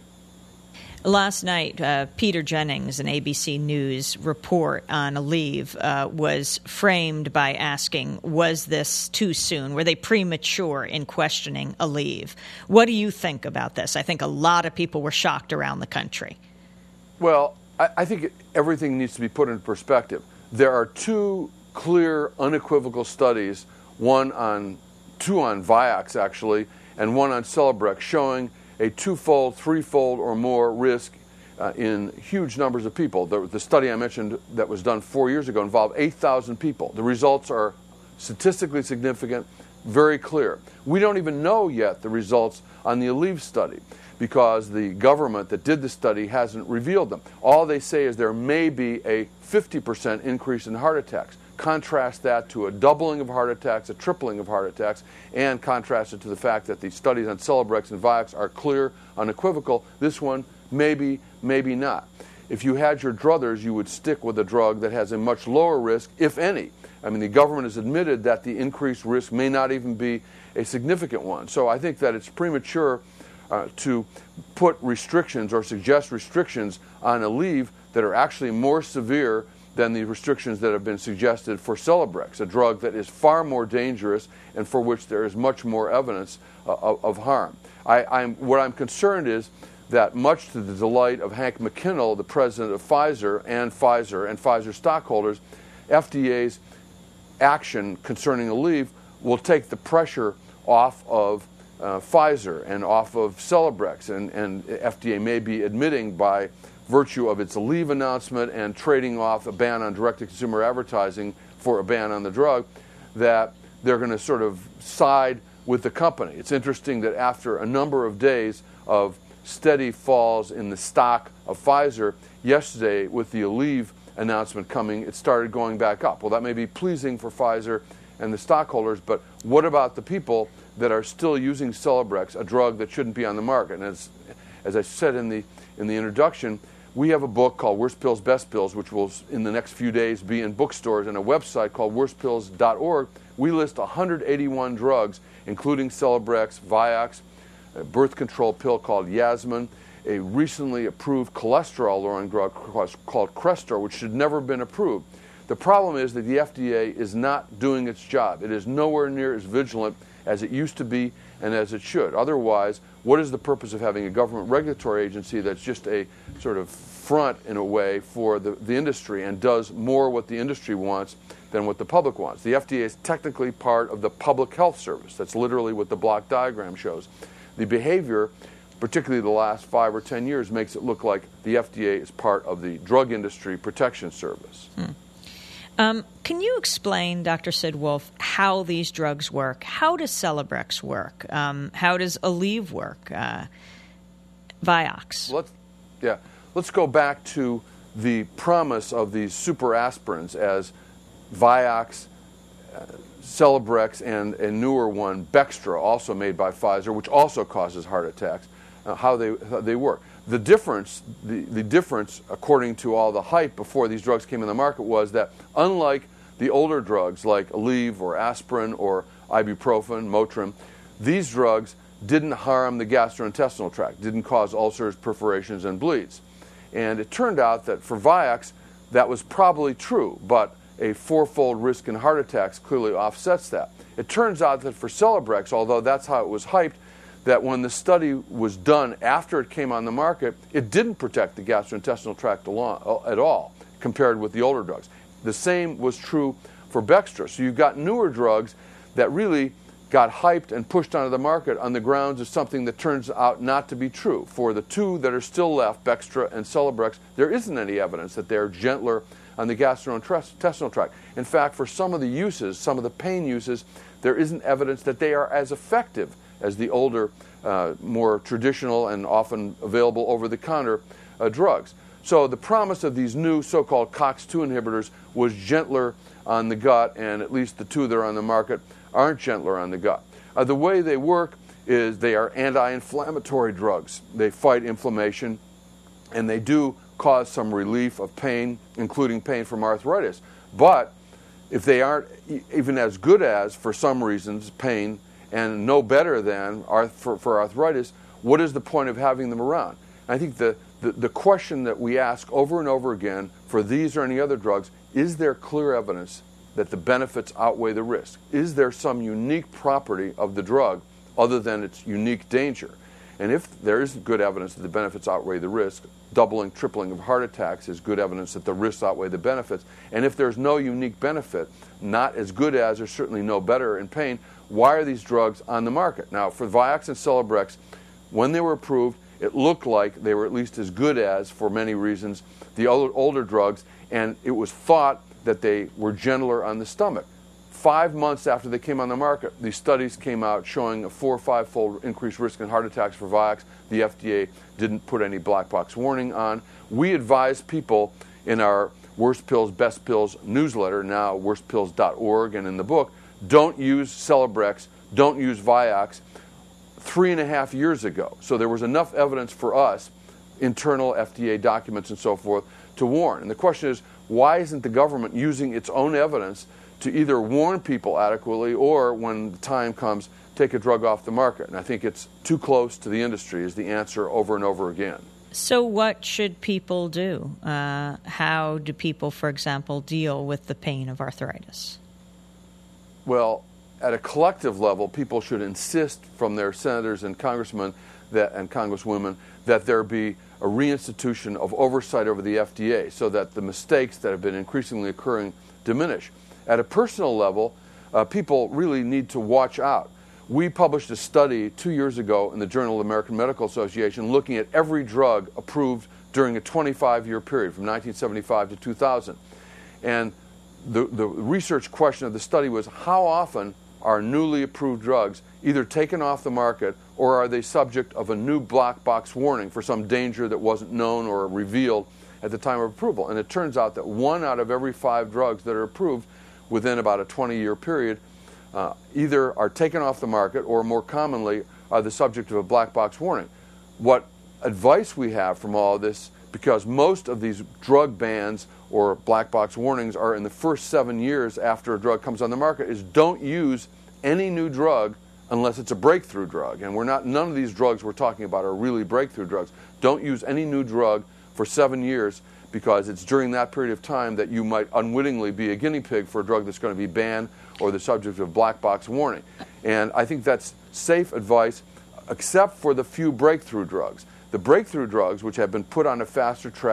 Last night, Peter Jennings, an ABC News report on Aleve, was framed by asking, was this too soon? Were they premature in questioning Aleve? What do you think about this? I think a lot of people were shocked around the country. Well, I think everything needs to be put in perspective. There are two clear, unequivocal studies, two on Vioxx, actually, and one on Celebrex, showing a twofold, threefold, or more risk in huge numbers of people. The study I mentioned that was done 4 years ago involved 8,000 people. The results are statistically significant, very clear. We don't even know yet the results on the Aleve study because the government that did the study hasn't revealed them. All they say is there may be a 50% increase in heart attacks. Contrast that to a doubling of heart attacks, a tripling of heart attacks, and contrast it to the fact that the studies on Celebrex and Vioxx are clear, unequivocal. This one, maybe, maybe not. If you had your druthers, you would stick with a drug that has a much lower risk, if any. I mean, the government has admitted that the increased risk may not even be a significant one. So I think that it's premature to put restrictions or suggest restrictions on Aleve that are actually more severe than the restrictions that have been suggested for Celebrex, a drug that is far more dangerous and for which there is much more evidence of harm. What I'm concerned is that much to the delight of Hank McKinnell, the president of Pfizer and Pfizer stockholders, FDA's action concerning Aleve will take the pressure off of Pfizer and off of Celebrex, and FDA may be admitting by virtue of its Aleve announcement and trading off a ban on direct-to-consumer advertising for a ban on the drug, that they're going to sort of side with the company. It's interesting that after a number of days of steady falls in the stock of Pfizer, yesterday with the Aleve announcement coming, it started going back up. Well, that may be pleasing for Pfizer and the stockholders, but what about the people that are still using Celebrex, a drug that shouldn't be on the market? And as I said in the introduction, we have a book called Worst Pills, Best Pills, which will in the next few days be in bookstores, and a website called worstpills.org. We list 181 drugs, including Celebrex, Vioxx, a birth control pill called Yasmin, a recently approved cholesterol-lowering drug called Crestor, which should never have been approved. The problem is that the FDA is not doing its job. It is nowhere near as vigilant as it used to be and as it should. Otherwise, what is the purpose of having a government regulatory agency that's just a sort of front, in a way, for the industry and does more what the industry wants than what the public wants. The FDA is technically part of the public health service. That's literally what the block diagram shows. The behavior, particularly the last 5 or 10 years, makes it look like the FDA is part of the Drug Industry Protection Service. Can you explain, Dr. Sid Wolfe, how these drugs work? How does Celebrex work? How does Aleve work? Vioxx? Let's go back to the promise of these super aspirins as Vioxx, Celebrex, and a newer one, Bextra, also made by Pfizer, which also causes heart attacks, how they work. The difference, according to all the hype before these drugs came in the market, was that unlike the older drugs like Aleve or aspirin or ibuprofen, Motrin, these drugs didn't harm the gastrointestinal tract, didn't cause ulcers, perforations, and bleeds. And it turned out that for Vioxx, that was probably true, but a 4-fold risk in heart attacks clearly offsets that. It turns out that for Celebrex, although that's how it was hyped, that when the study was done after it came on the market, it didn't protect the gastrointestinal tract at all compared with the older drugs. The same was true for Bextra. So you've got newer drugs that really got hyped and pushed onto the market on the grounds of something that turns out not to be true. For the two that are still left, Bextra and Celebrex, there isn't any evidence that they're gentler on the gastrointestinal tract. In fact, for some of the uses, some of the pain uses, there isn't evidence that they are as effective as the older, more traditional and often available over-the-counter drugs. So the promise of these new so-called COX-2 inhibitors was gentler on the gut, and at least the two that are on the market aren't gentler on the gut. The way they work is they are anti-inflammatory drugs. They fight inflammation, and they do cause some relief of pain, including pain from arthritis. But if they aren't even as good as, for some reasons, pain, and no better than for arthritis, what is the point of having them around? And I think the question that we ask over and over again for these or any other drugs, is there clear evidence that the benefits outweigh the risk? Is there some unique property of the drug other than its unique danger? And if there isn't good evidence that the benefits outweigh the risk, doubling, tripling of heart attacks is good evidence that the risks outweigh the benefits. And if there's no unique benefit, not as good as or certainly no better in pain, why are these drugs on the market? Now, for Vioxx and Celebrex, when they were approved, it looked like they were at least as good as, for many reasons, the older drugs, and it was thought that they were gentler on the stomach. 5 months after they came on the market, these studies came out showing a 4 or 5-fold increased risk in heart attacks for Vioxx. The FDA didn't put any black box warning on. We advise people in our Worst Pills, Best Pills newsletter, now worstpills.org, and in the book, don't use Celebrex, don't use Vioxx 3.5 years ago. So there was enough evidence for us, internal FDA documents and so forth, to warn. And the question is, why isn't the government using its own evidence to either warn people adequately or, when the time comes, take a drug off the market? And I think it's too close to the industry is the answer over and over again. So what should people do? How do people, for example, deal with the pain of arthritis? Well, at a collective level, people should insist from their senators and congressmen and congresswomen that there be a reinstitution of oversight over the FDA so that the mistakes that have been increasingly occurring diminish. At a personal level, people really need to watch out. We published a study 2 years ago in the Journal of the American Medical Association looking at every drug approved during a 25-year period from 1975 to 2000. And the research question of the study was, how often are newly approved drugs either taken off the market or are they subject of a new black box warning for some danger that wasn't known or revealed at the time of approval? And it turns out that 1 out of every 5 drugs that are approved within about a 20-year period either are taken off the market or, more commonly, are the subject of a black box warning. What advice we have from all of this, because most of these drug bans or black box warnings are in the first 7 years after a drug comes on the market, is don't use any new drug unless it's a breakthrough drug. And none of these drugs we're talking about are really breakthrough drugs. Don't use any new drug for 7 years, because it's during that period of time that you might unwittingly be a guinea pig for a drug that's going to be banned or the subject of black box warning. And I think that's safe advice, except for the few breakthrough drugs. The breakthrough drugs, which have been put on a faster track,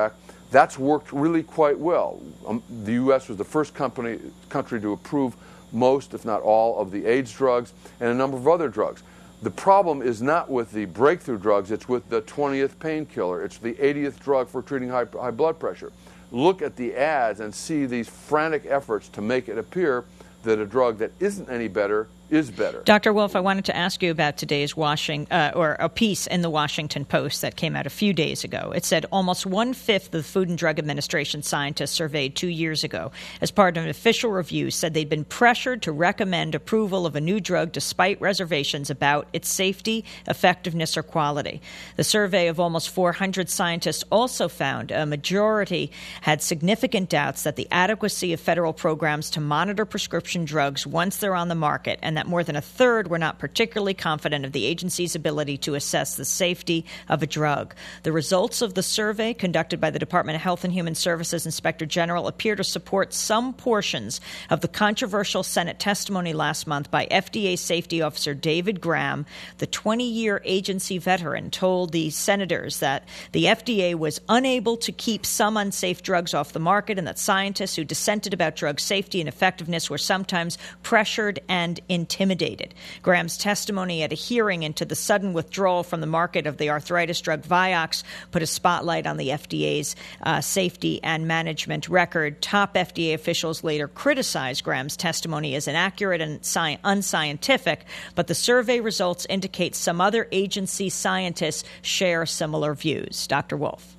That's worked really quite well. The U.S. was the first country to approve most, if not all, of the AIDS drugs and a number of other drugs. The problem is not with the breakthrough drugs, it's with the 20th painkiller. It's the 80th drug for treating high blood pressure. Look at the ads and see these frantic efforts to make it appear that a drug that isn't any better is better. Dr. Wolf, I wanted to ask you about today's or a piece in the Washington Post that came out a few days ago. It said almost 1/5 of the Food and Drug Administration scientists surveyed 2 years ago, as part of an official review, said they'd been pressured to recommend approval of a new drug despite reservations about its safety, effectiveness, or quality. The survey of almost 400 scientists also found a majority had significant doubts that the adequacy of federal programs to monitor prescription drugs once they're on the market, and that more than a third were not particularly confident of the agency's ability to assess the safety of a drug. The results of the survey conducted by the Department of Health and Human Services Inspector General appear to support some portions of the controversial Senate testimony last month by FDA Safety Officer David Graham. The 20-year agency veteran told the senators that the FDA was unable to keep some unsafe drugs off the market and that scientists who dissented about drug safety and effectiveness were sometimes pressured and intimidated. Graham's testimony at a hearing into the sudden withdrawal from the market of the arthritis drug Vioxx put a spotlight on the FDA's safety and management record. Top FDA officials later criticized Graham's testimony as inaccurate and unscientific, but the survey results indicate some other agency scientists share similar views. Dr. Wolf.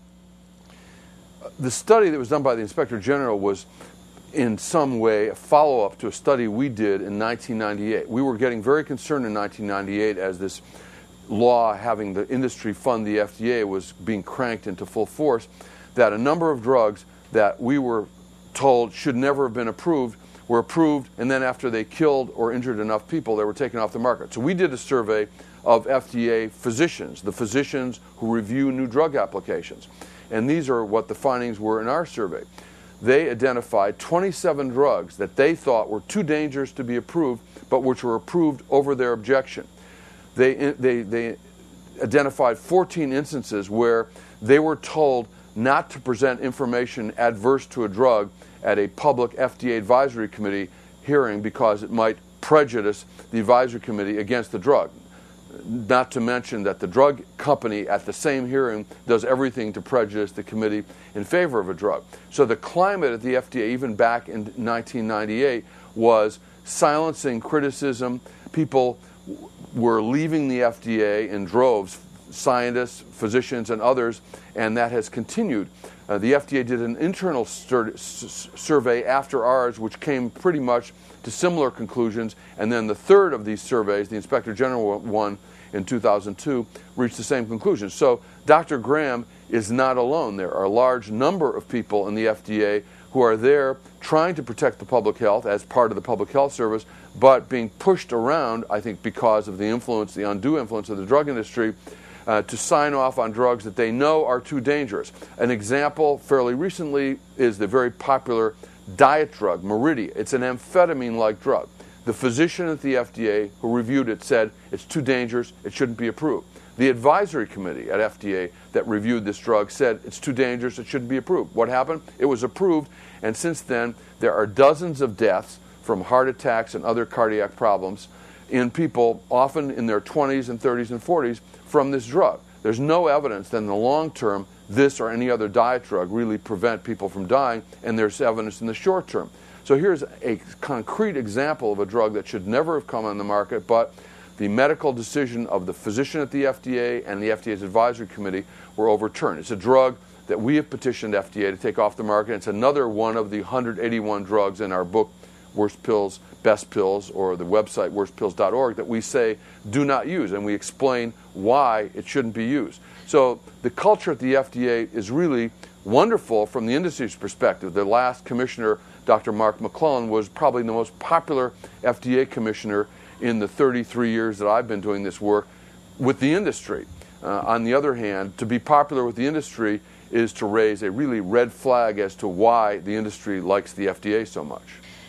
The study that was done by the Inspector General was in some way a follow-up to a study we did in 1998. We were getting very concerned in 1998 as this law having the industry fund the FDA was being cranked into full force, that a number of drugs that we were told should never have been approved were approved, and then after they killed or injured enough people, they were taken off the market. So we did a survey of FDA physicians, the physicians who review new drug applications. And these are what the findings were in our survey. They identified 27 drugs that they thought were too dangerous to be approved, but which were approved over their objection. They identified 14 instances where they were told not to present information adverse to a drug at a public FDA advisory committee hearing because it might prejudice the advisory committee against the drug. Not to mention that the drug company at the same hearing does everything to prejudice the committee in favor of a drug. So the climate at the FDA, even back in 1998, was silencing criticism. People were leaving the FDA in droves, scientists, physicians, and others, and that has continued. The FDA did an internal survey after ours, which came pretty much to similar conclusions, and then the third of these surveys, the Inspector General one in 2002, reached the same conclusion. So Dr. Graham is not alone. There are a large number of people in the FDA who are there trying to protect the public health as part of the public health service, but being pushed around, I think, because of the influence, the undue influence of the drug industry, to sign off on drugs that they know are too dangerous. An example fairly recently is the very popular diet drug, Meridia. It's an amphetamine-like drug. The physician at the FDA who reviewed it said it's too dangerous, it shouldn't be approved. The advisory committee at FDA that reviewed this drug said it's too dangerous, it shouldn't be approved. What happened? It was approved, and since then there are dozens of deaths from heart attacks and other cardiac problems in people often in their 20s and 30s and 40s from this drug. There's no evidence that in the long term this or any other diet drug really prevent people from dying, and there's evidence in the short term. So here's a concrete example of a drug that should never have come on the market, but the medical decision of the physician at the FDA and the FDA's advisory committee were overturned. It's a drug that we have petitioned FDA to take off the market. It's another one of the 181 drugs in our book, Worst Pills, Best Pills, or the website worstpills.org, that we say do not use, and we explain why it shouldn't be used. So the culture at the FDA is really wonderful from the industry's perspective. The last commissioner, Dr. Mark McClellan, was probably the most popular FDA commissioner in the 33 years that I've been doing this work with the industry. On the other hand, to be popular with the industry is to raise a really red flag as to why the industry likes the FDA so much.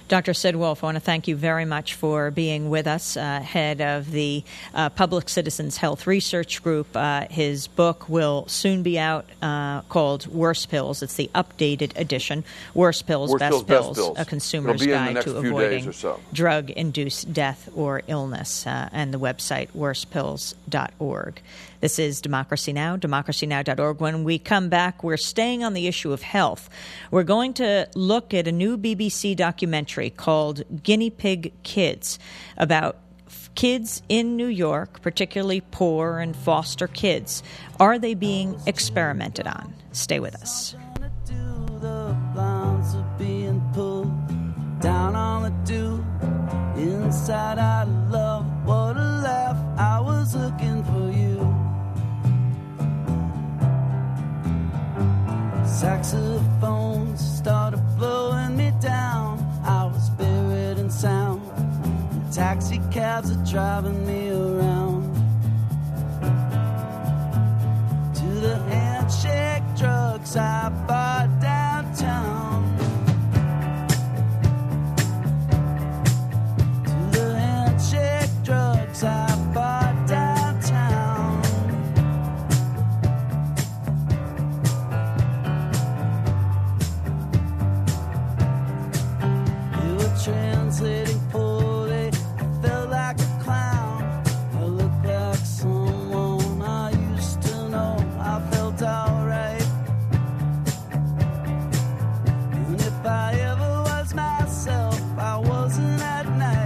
Dr. Sid Wolfe, I want to thank you very much for being with us, head of the Public Citizens Health Research Group. His book will soon be out called Worse Pills. It's the updated edition, Worse Pills, Best Pills, a consumer's guide to avoiding drug-induced death or illness, and the website worsepills.org. This is Democracy Now!, democracynow.org. When we come back, we're staying on the issue of health. We're going to look at a new BBC documentary called Guinea Pig Kids about kids in New York, particularly poor and foster kids. Are they being experimented on? Stay with us. Down on the dew, inside out of love, what a laugh, I was looking for you. Saxophones started blowing me down, I was buried in sound, and taxi cabs are driving me around. To the handshake drugs I bought downtown. Drugs I bought downtown. You were translating poorly, I felt like a clown. I looked like someone I used to know, I felt alright. And if I ever was myself, I wasn't at night.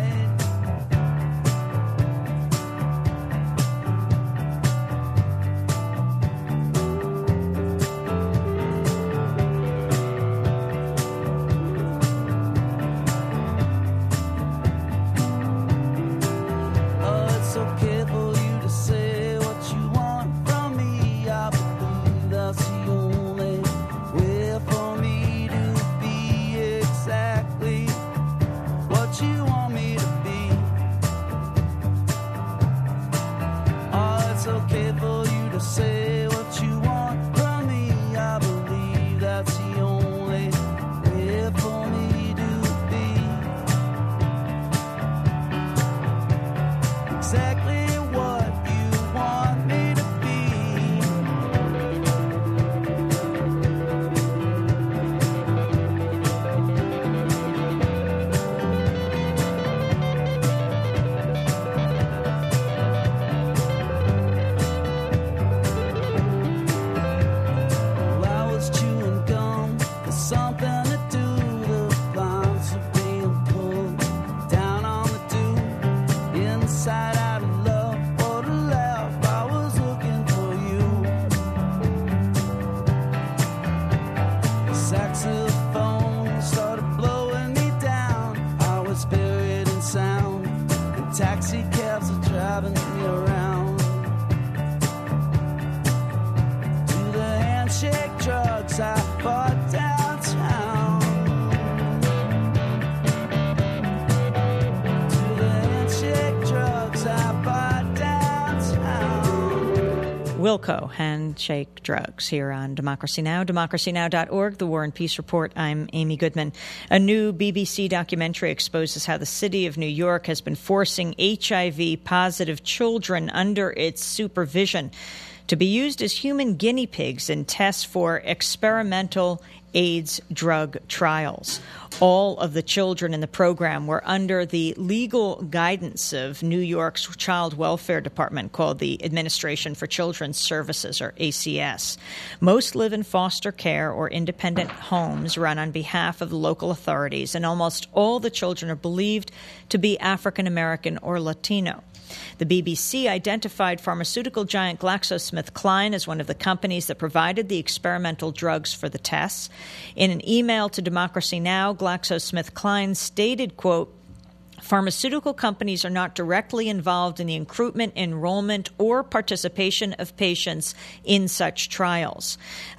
Wilco, Handshake Drugs, here on Democracy Now!, democracynow.org, The War and Peace Report. I'm Amy Goodman. A new BBC documentary exposes how the city of New York has been forcing HIV-positive children under its supervision to be used as human guinea pigs in tests for experimental AIDS drug trials. All of the children in the program were under the legal guidance of New York's Child Welfare Department, called the Administration for Children's Services, or ACS. Most live in foster care or independent homes run on behalf of the local authorities, and almost all the children are believed to be African American or Latino. The BBC identified pharmaceutical giant GlaxoSmithKline as one of the companies that provided the experimental drugs for the tests. In an email to Democracy Now!, GlaxoSmithKline stated, quote, "Pharmaceutical companies are not directly involved in the recruitment, enrollment, or participation of patients in such trials."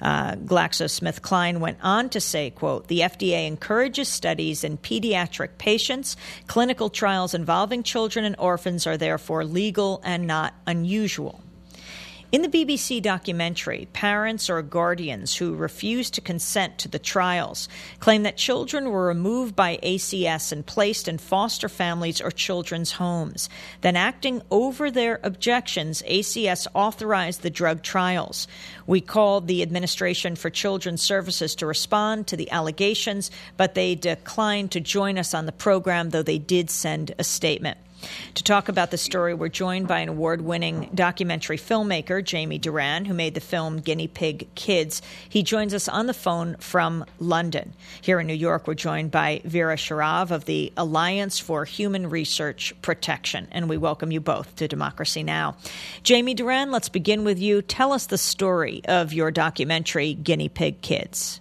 GlaxoSmithKline went on to say, quote, "The FDA encourages studies in pediatric patients. Clinical trials involving children and orphans are therefore legal and not unusual." In the BBC documentary, parents or guardians who refused to consent to the trials claim that children were removed by ACS and placed in foster families or children's homes. Then, acting over their objections, ACS authorized the drug trials. We called the Administration for Children's Services to respond to the allegations, but they declined to join us on the program, though they did send a statement. To talk about the story, we're joined by an award-winning documentary filmmaker, Jamie Duran, who made the film Guinea Pig Kids. He joins us on the phone from London. Here in New York, we're joined by Vera Sharav of the Alliance for Human Research Protection, and we welcome you both to Democracy Now! Jamie Duran, let's begin with you. Tell us the story of your documentary, Guinea Pig Kids.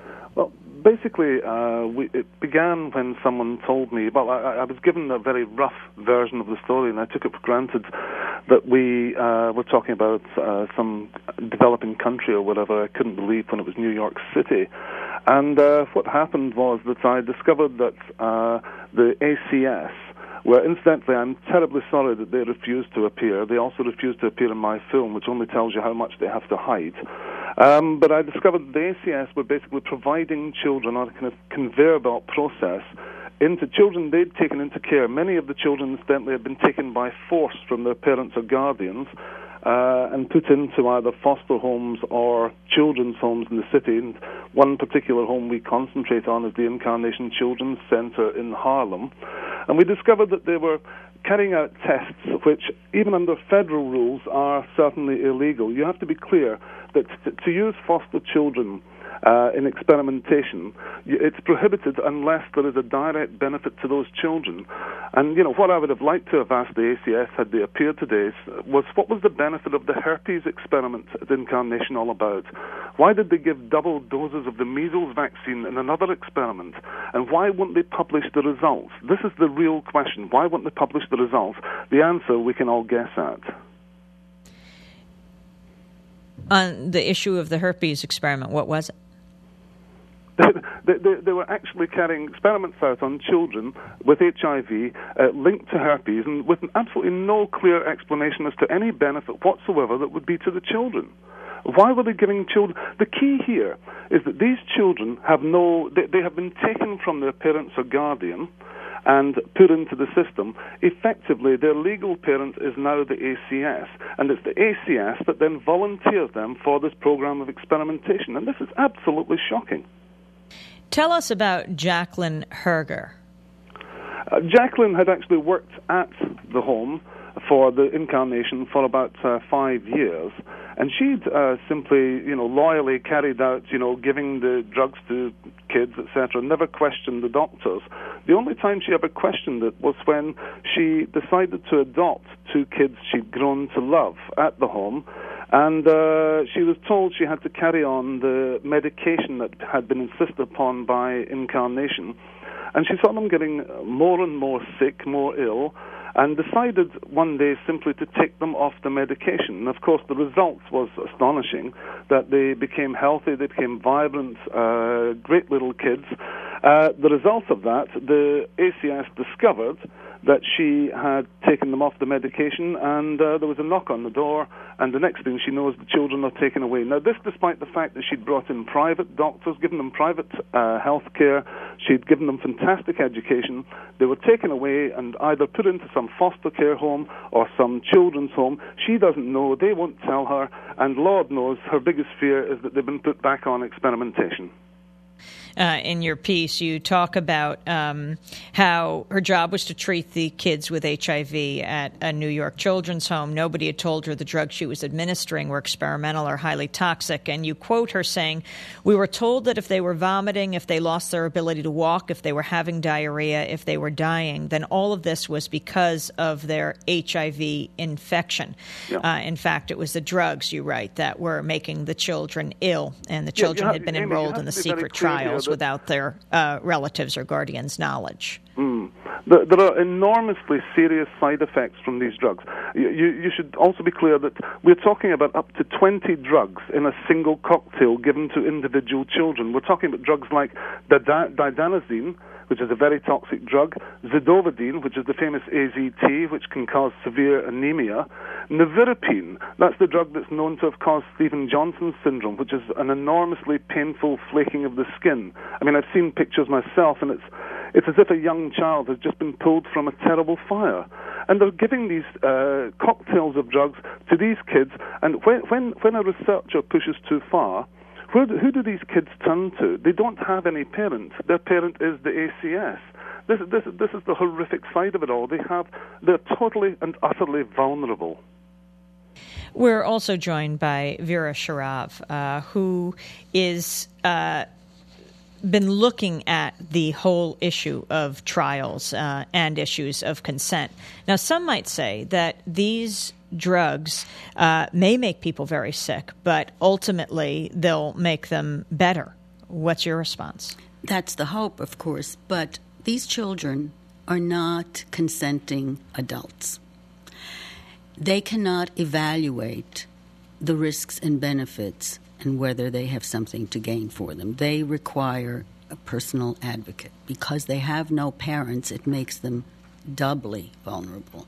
Basically, it began when someone told me, well, I was given a very rough version of the story, and I took it for granted that we were talking about some developing country or whatever. I couldn't believe when it was New York City. And what happened was that I discovered that the ACS, where incidentally I'm terribly sorry that they refused to appear. They also refused to appear in my film, which only tells you how much they have to hide. But I discovered the ACS were basically providing children on a kind of conveyor belt process into children they'd taken into care. Many of the children, incidentally, had been taken by force from their parents or guardians and put into either foster homes or children's homes in the city. And one particular home we concentrate on is the Incarnation Children's Center in Harlem. And we discovered that they were carrying out tests which, even under federal rules, are certainly illegal. You have to be clear that to use foster children in experimentation, it's prohibited unless there is a direct benefit to those children. And, you know, what I would have liked to have asked the ACS had they appeared today was what was the benefit of the herpes experiment at Incarnation all about? Why did they give double doses of the measles vaccine in another experiment? And why won't they publish the results? This is the real question. Why won't they publish the results? The answer we can all guess at. On the issue of the herpes experiment, what was it? They were actually carrying experiments out on children with HIV linked to herpes, and with absolutely no clear explanation as to any benefit whatsoever that would be to the children. Why were they giving children? The key here is that these children have they have been taken from their parents or guardian and put into the system. Effectively, their legal parent is now the ACS, and it's the ACS that then volunteers them for this program of experimentation, and this is absolutely shocking. Tell us about Jacqueline Herger. Jacqueline had actually worked at the home for the Incarnation for about 5 years, and she'd simply, loyally carried out, giving the drugs to kids, etc., never questioned the doctors. The only time she ever questioned it was when she decided to adopt 2 kids she'd grown to love at the home, and she was told she had to carry on the medication that had been insisted upon by Incarnation. And she saw them getting more and more sick, more ill, and decided one day simply to take them off the medication. And of course, the result was astonishing, that they became healthy, they became vibrant, great little kids. The result of that, the ACS discovered that she had taken them off the medication, and there was a knock on the door, and the next thing she knows, the children are taken away. Now, this despite the fact that she'd brought in private doctors, given them private health care, she'd given them fantastic education. They were taken away and either put into some foster care home or some children's home. She doesn't know, they won't tell her, and Lord knows her biggest fear is that they've been put back on experimentation. In your piece, you talk about how her job was to treat the kids with HIV at a New York children's home. Nobody had told her the drugs she was administering were experimental or highly toxic. And you quote her saying, "We were told that if they were vomiting, if they lost their ability to walk, if they were having diarrhea, if they were dying, then all of this was because of their HIV infection." Yeah. In fact, it was the drugs, you write, that were making the children ill, and the children had been enrolled in the secret trials without their relatives or guardians' knowledge. There are enormously serious side effects from these drugs. You should also be clear that we're talking about up to 20 drugs in a single cocktail given to individual children. We're talking about drugs like didanazine, which is a very toxic drug, zidovudine, which is the famous AZT, which can cause severe anemia, nevirapine, that's the drug that's known to have caused Stevens-Johnson syndrome, which is an enormously painful flaking of the skin. I mean, I've seen pictures myself, and it's as if a young child has just been pulled from a terrible fire. And they're giving these cocktails of drugs to these kids, and when a researcher pushes too far, who do these kids turn to? They don't have any parent. Their parent is the ACS. This is the horrific side of it all. They're totally and utterly vulnerable. We're also joined by Vera Sharav, who is been looking at the whole issue of trials and issues of consent. Now, some might say that these drugs may make people very sick, but ultimately they'll make them better. What's your response? That's the hope, of course, but these children are not consenting adults. They cannot evaluate the risks and benefits and whether they have something to gain for them. They require a personal advocate. Because they have no parents, it makes them doubly vulnerable.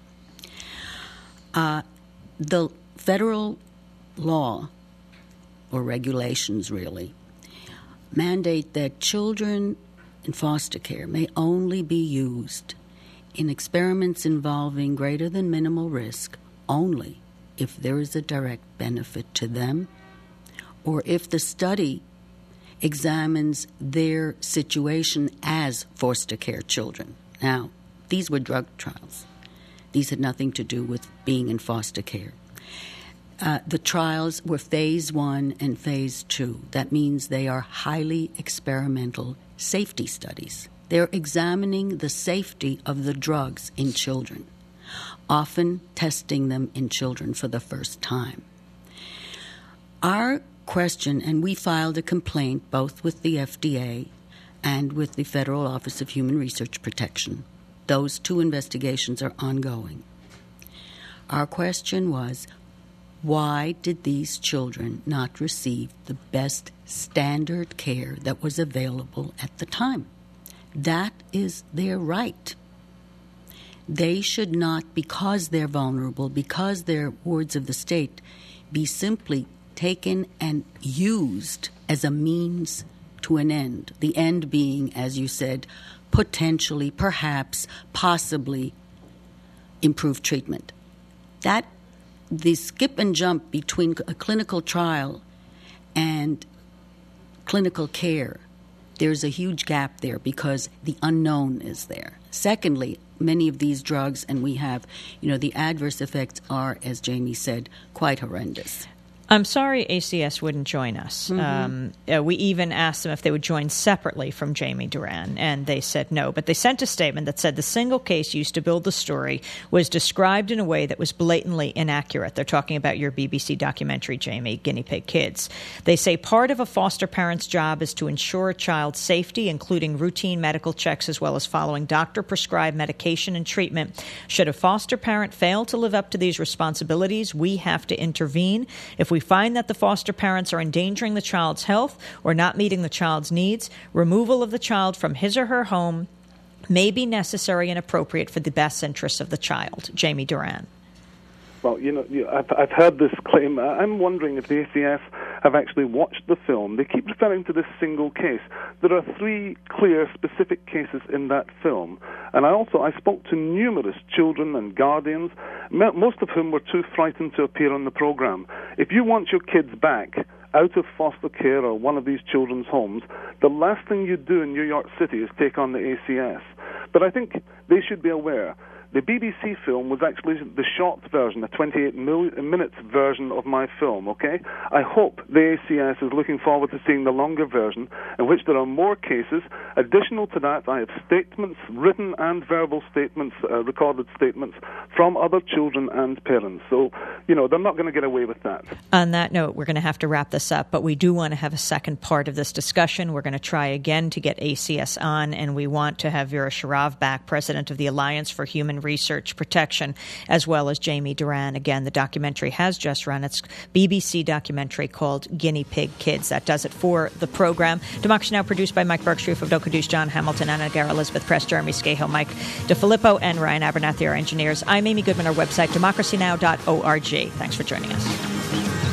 The federal law, or regulations really, mandate that children in foster care may only be used in experiments involving greater than minimal risk only if there is a direct benefit to them, or if the study examines their situation as foster care children. Now, these were drug trials. These had nothing to do with being in foster care. The trials were phase 1 and phase 2. That means they are highly experimental safety studies. They're examining the safety of the drugs in children, often testing them in children for the first time. Our question, and we filed a complaint both with the FDA and with the Federal Office of Human Research Protection. Those 2 investigations are ongoing. Our question was, why did these children not receive the best standard care that was available at the time? That is their right. They should not, because they're vulnerable, because they're wards of the state, be simply taken and used as a means to an end. The end being, as you said, potentially, perhaps, possibly improved treatment. That the skip and jump between a clinical trial and clinical care, there's a huge gap there because the unknown is there. Secondly, many of these drugs, and we have, the adverse effects are, as Jamie said, quite horrendous. I'm sorry ACS wouldn't join us. Mm-hmm. We even asked them if they would join separately from Jamie Duran, and they said no. But they sent a statement that said the single case used to build the story was described in a way that was blatantly inaccurate. They're talking about your BBC documentary, Jamie, Guinea Pig Kids. They say part of a foster parent's job is to ensure a child's safety, including routine medical checks as well as following doctor-prescribed medication and treatment. Should a foster parent fail to live up to these responsibilities, we have to intervene. If we find that the foster parents are endangering the child's health or not meeting the child's needs, removal of the child from his or her home may be necessary and appropriate for the best interests of the child. Jamie Duran. Well, I've heard this claim. I'm wondering if the ACS have actually watched the film. They keep referring to this single case. There are 3 clear, specific cases in that film. And I spoke to numerous children and guardians, most of whom were too frightened to appear on the program. If you want your kids back out of foster care or one of these children's homes, the last thing you do in New York City is take on the ACS. But I think they should be aware. The BBC film was actually the short version, a 28-minute version of my film, okay? I hope the ACS is looking forward to seeing the longer version, in which there are more cases. Additional to that, I have statements, written and verbal statements, recorded statements, from other children and parents. So, they're not going to get away with that. On that note, we're going to have to wrap this up, but we do want to have a second part of this discussion. We're going to try again to get ACS on, and we want to have Vera Sharav back, president of the Alliance for Human and research protection, as well as Jamie Duran. Again, the documentary has just run. It's BBC documentary called Guinea Pig Kids. That does it for the program. Democracy Now! Produced by Mike Berkshire, of Dokadouche, John Hamilton, Anna Gara, Elizabeth Press, Jeremy Scahill, Mike DeFilippo, and Ryan Abernathy, our engineers. I'm Amy Goodman. Our website, democracynow.org. Thanks for joining us.